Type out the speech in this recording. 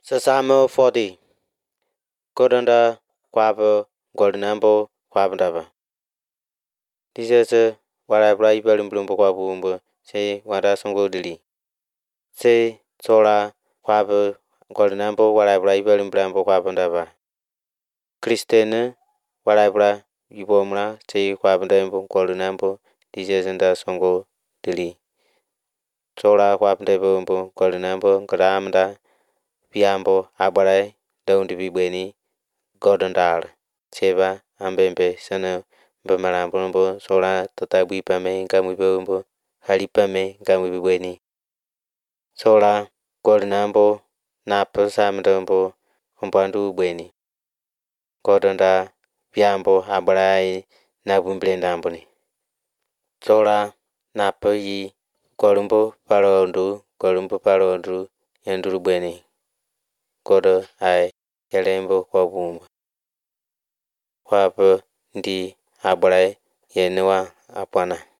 Sasamo 40 Kodonda kwabu Goldenambo kwabundaba Dijese warabra ibalimblumbo kwabumbo sei wada songo dili sei sola kwabu Goldenambo warabra ibalimblumbo kwabundaba Kristene warabra ibomra sei kwabundambo Goldenambo dijese nda songo dili sola kwabundambo Goldenambo gramda Piambo abarai daundi bibweni Godondal Cheba ambembe sana bamarambo sola tatabui pame ngamubombo halipame ngamubweni sola Goldenambo napo samdombo umbandu bweni Godonda Piambo abarai nabumblendamboni sola napo yi Golumbo palondu yanduru bweni Godo ai Yalembo kwabumba Kwapo ndi abarai yenewa apana